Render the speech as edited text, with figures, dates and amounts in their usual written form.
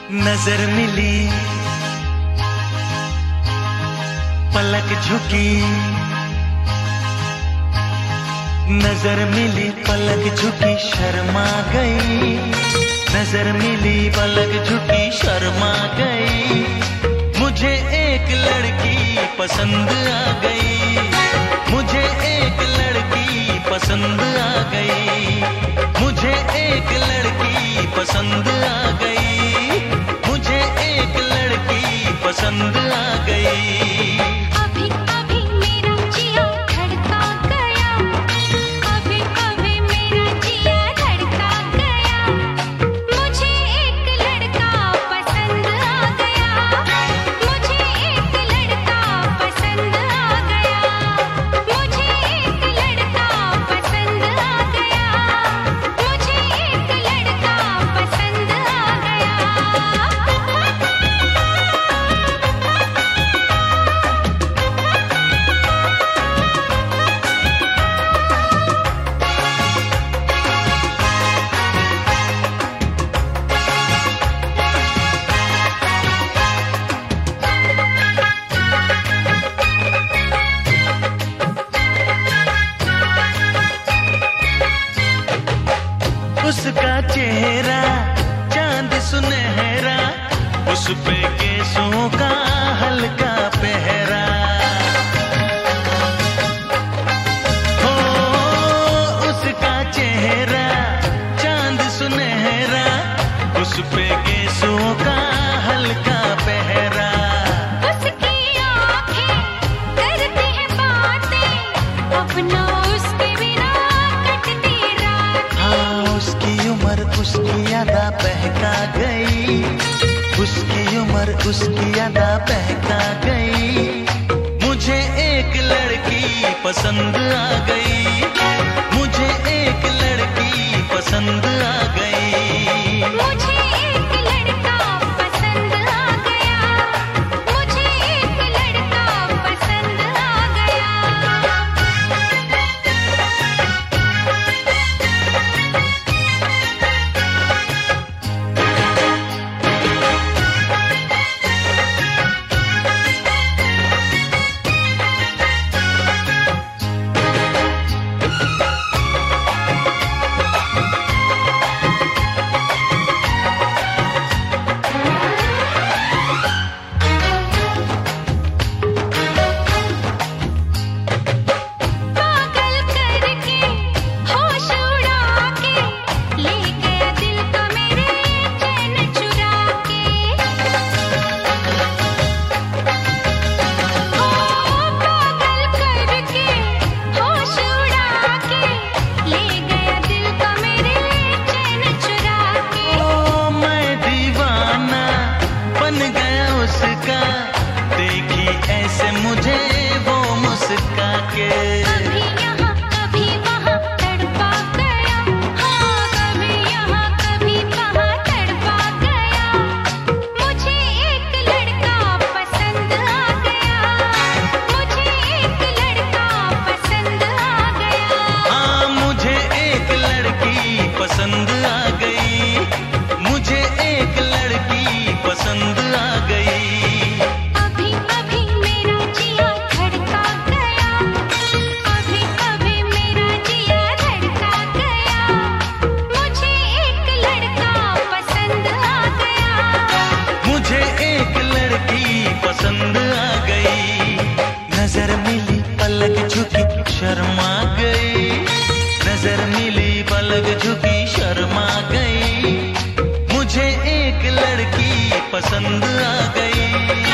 नजर मिली, पलक झुकी, नजर मिली पलक झुकी शर्मा गई, नजर मिली पलक झुकी शर्मा गई। मुझे एक लड़की पसंद आ गई, मुझे एक लड़की पसंद आ गई, मुझे एक लड़की पसंद आ गई, मुझे एक लड़की पसंद आ गई। उसका चेहरा चांद सुनहरा, उस पे केसों का हल्का पहरा, हो उसका चेहरा चांद सुनहरा, उस पे केसों का हल्का पहरा। उसकी आँखें करती हैं बातें, अपना उसके बिना कटती रात। हाँ उसकी उम्र उसकी अदा बहका गई, उसकी उम्र उसकी अदा बहका गई। मुझे एक लड़की पसंद आ गई, मुझे एक लड़की पसंद आ गई। मुझे एक लड़का पसंद आ गया, मुझे एक लड़का पसंद आ गया। देखी ऐसे मुझे वो मुस्का के, कभी यहाँ कभी वहाँ तड़पा गया, हाँ कभी यहाँ कभी वहाँ तड़पा गया। मुझे एक लड़का पसंद आ गया, मुझे एक लड़का पसंद आ गया। हाँ मुझे एक लड़की पसंद आ गई, मुझे एक लड़की पसंद आ गई। पसंद आ गई, नजर मिली पलक झुकी शर्मा गई, नजर मिली पलक झुकी शर्मा गई। मुझे एक लड़की पसंद आ गई।